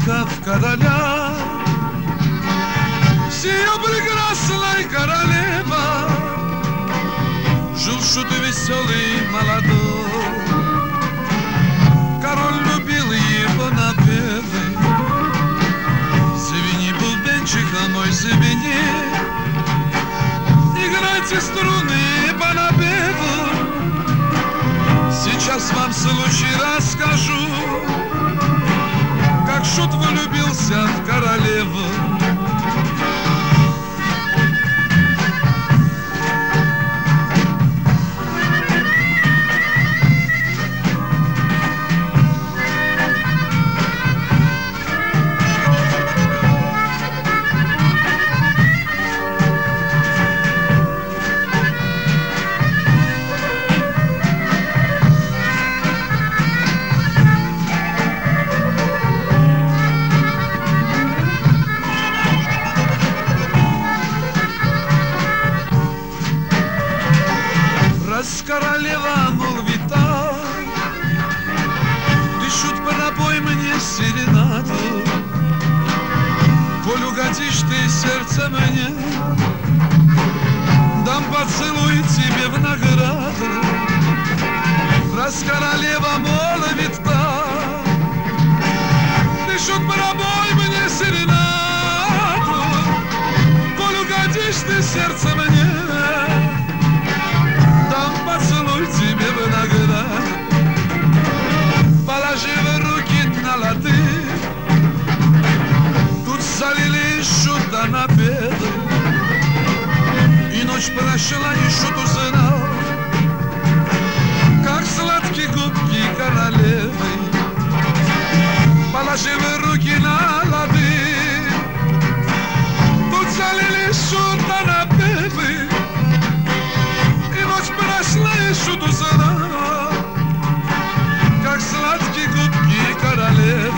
только в короля. Сия прекрасная королева жил шут веселый молодой. Король любил его напевы. Звени бубенчика мой, звени, играйте струны по напеву. Сейчас вам случай расскажу, как шут влюбился в королеву. Раз королева молвита, ты шут понапой мне серенаду. Коль угодишь ты сердце мне, дам поцелуй тебе в награду. Раз королева молвита, ты шут понапой мне серенаду. Коль угодишь ты сердце мне, поцелуй тебе в награду. Положив руки на лады, тут залили шута на беду. И ночь прошла, и шут узнал, как сладкие губки королевы. Положив руки на лады, тут залили шута на беду. Прошла и шут узнал, как сладкие губки королевы.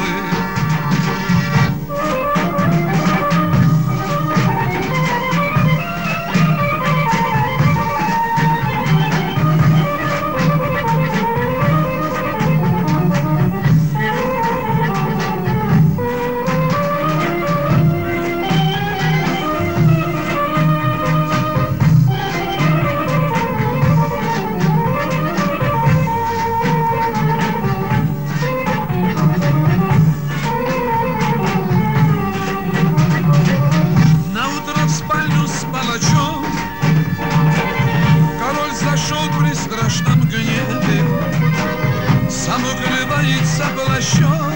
Король зашел при страшном гневе, сам укрывается плащом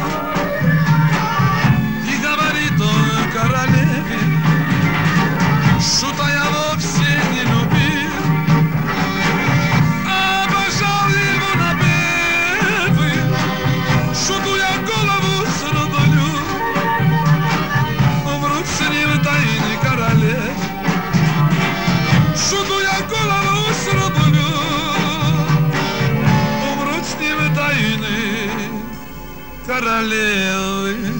и говорит он королеве: шута я вовсе не любил, обожал его напевы. Шуту я голову срублю, умрут с ним тайны королевы. Шуту я голову срублю, умрут с ним тайны королевы.